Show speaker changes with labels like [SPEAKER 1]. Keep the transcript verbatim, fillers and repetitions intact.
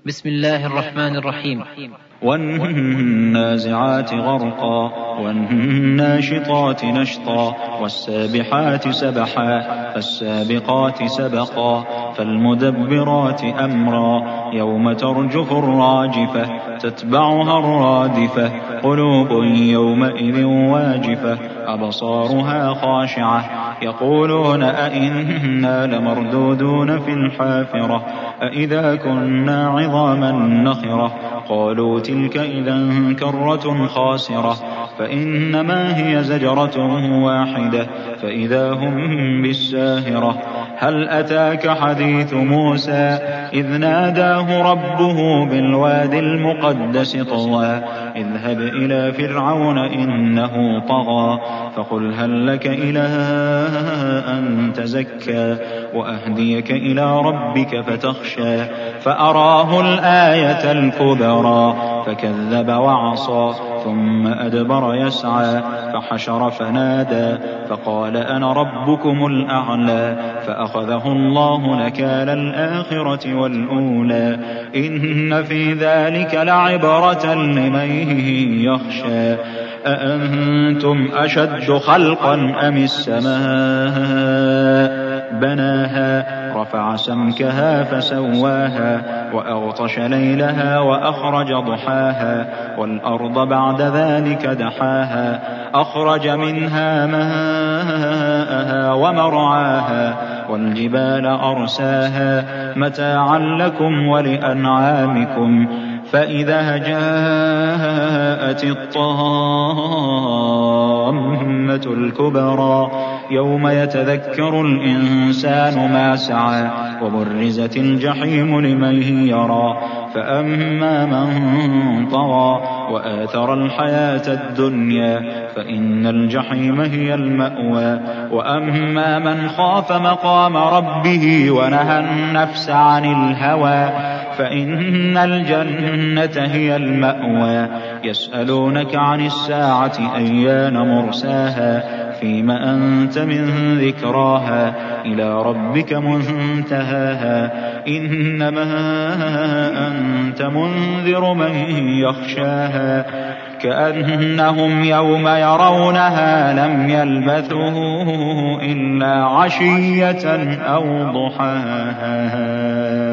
[SPEAKER 1] بسم الله الرحمن الرحيم.
[SPEAKER 2] والنازعات غرقا والناشطات نشطا والسابحات سبحا فالسابقات سبقا فالمدبرات أمرا يوم ترجف الراجفة تتبعها الرادفة قلوب يومئذ واجفة أبصارها خاشعة يقولون أئنا لمردودون في الحافرة أئذا كنا عظاما نخرة قالوا تلك إذا كرة خاسرة فإنما هي زجرة واحدة فإذا هم بالساهرة هل أتاك حديث موسى إذ ناداه ربه بالوادي المقدس طوى اذهب إلى فرعون إنه طغى فقل هل لك إلى أن تزكى وأهديك إلى ربك فتخشى فأراه الآية الكبرى فكذب وعصى ثم أدبر يسعى فحشر فنادى فقال أنا ربكم الأعلى فأخذه الله نكال الآخرة والأولى إن في ذلك لعبرة لمن يخشى أأنتم أشد خلقا أم السماء بناها رفع سمكها فسواها وأغطش ليلها وأخرج ضحاها والأرض بعد ذلك دحاها أخرج منها ماءها ومرعاها والجبال أرساها متاعا لكم ولأنعامكم فإذا جاءت الطامة الكبرى يوم يتذكر الإنسان ما سعى وبرزت الجحيم لمن يرى فأما من طغى وآثر الحياة الدنيا فإن الجحيم هي المأوى وأما من خاف مقام ربه ونهى النفس عن الهوى فإن الجنة هي المأوى يسألونك عن الساعة أيان مرساها فيما أنت من ذكراها إلى ربك منتهاها إنما أنت منذر من يخشاها كأنهم يوم يرونها لم يلبثوا إلا عشية أو ضحاها.